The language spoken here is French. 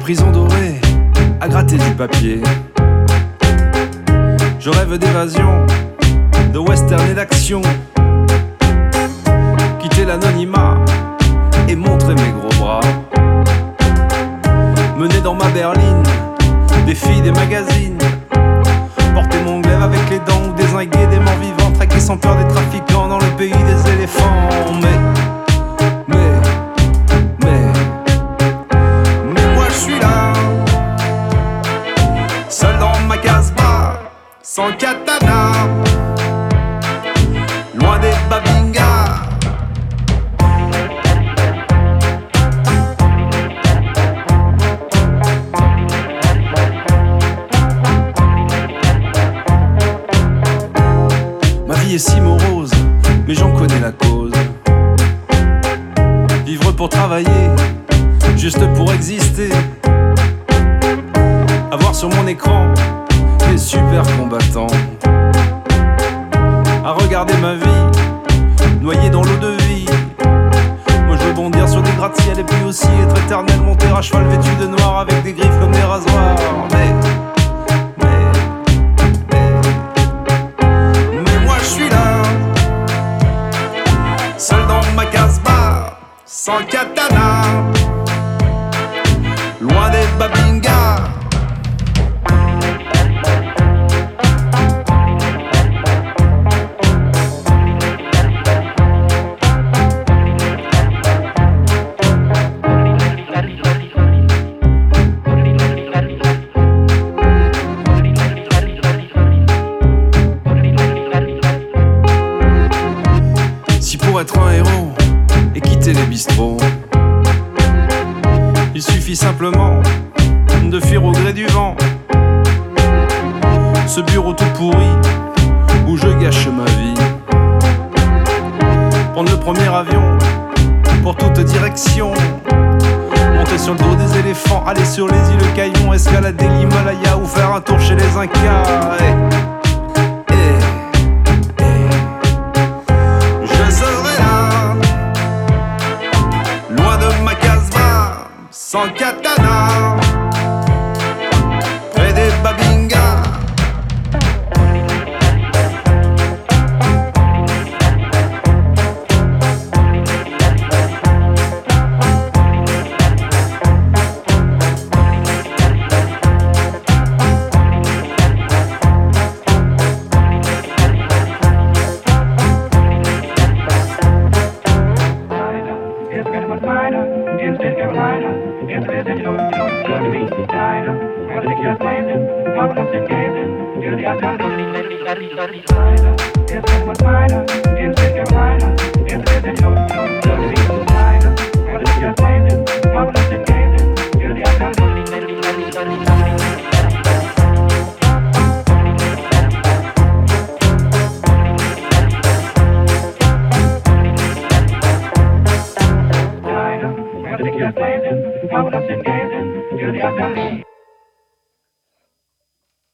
prison dorée, à gratter du papier. Je rêve d'évasion, de western et d'action. Quitter l'anonymat et montrer mes gros bras. Mener dans ma berline des filles des magazines. Porter mon glaive avec les dents ou dézinguer des morts vivants. Traquer sans peur des trafiquants dans le pays des éléphants. Mais moi je suis là, seul dans ma Casbah, sans katana, loin des babingas. Ma vie est si morose, mais j'en connais la cause. Vivre pour travailler, juste pour exister. Avoir sur mon écran des super combattants. À regarder ma vie, noyée dans l'eau de vie. Moi je veux bondir sur des gratte-ciel et puis aussi être éternel. Monter à cheval vêtu de noir avec des griffes comme des rasoirs. Mais moi je suis là, seul dans ma Casbah, sans katana, loin des babingas. Si pour être un héros et quitter les bistrots, il suffit simplement de fuir au gré du vent. Ce bureau tout pourri où je gâche ma vie. Prendre le premier avion pour toute direction. Monter sur le dos des éléphants, aller sur les îles Caïmans, escalader l'Himalaya ou faire un tour chez les Incas. Je serai là, loin de ma Casbah, sans katana, près des babingas. You're the